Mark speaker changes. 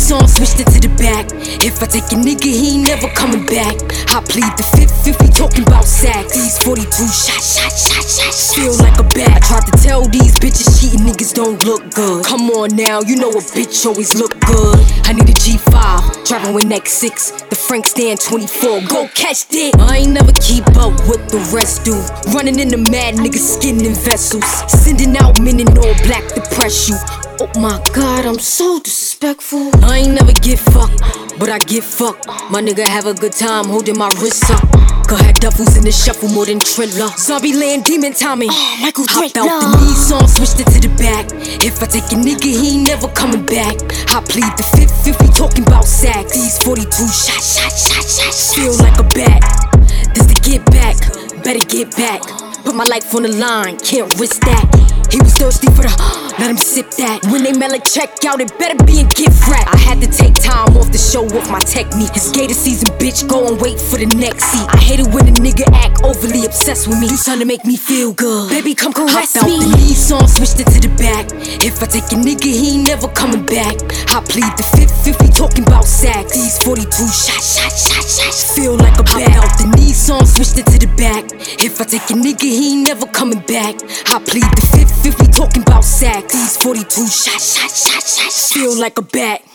Speaker 1: Nissan, switched it to the back. If I take a nigga, he ain't never coming back. I plead the fifth if he talking about sacks. These 42 shots feel like a bat. I tried to tell these bitches cheating niggas don't look good. Come on now, you know a bitch always look good. I need a G5, driving with next 6. The Frank stand 24, go catch that. I ain't never keep up with the rest do. Running into mad niggas skinning vessels. Sending out men in all black to press you. Oh my God, I'm so disrespectful. I ain't never get fucked, but I get fucked. My nigga have a good time holding my wrists up. Had duffels in the shuffle more than Triller. Zombie land, demon Tommy.
Speaker 2: Michael
Speaker 1: Hop
Speaker 2: Drake,
Speaker 1: out the Nissan, switched it to the back. If I take a nigga, he ain't never coming back. I plead the fifth if he talking about sacks. These 42 shots feel like a bat. This to get back, better get back. Put my life on the line, can't risk that. He was thirsty for the, let him sip that. When they mail a check out, it better be a gift wrap. I had to take time off to show off my technique. It's gator season, bitch, go and wait for the next seat. I hate it when a nigga act overly obsessed with me. You trying to make me feel good, baby, come caress me. Hop out the Nissan, switched it to the back. If I take a nigga, he ain't never coming back. I plead the fifth if he talking about sacks. These 42 shots feel like a bat. Hop out the Nissan, switched it to the back. If I take a nigga, he ain't never coming back. I plead the fifth if we talking about sacks. These 42 shots feel like a bat.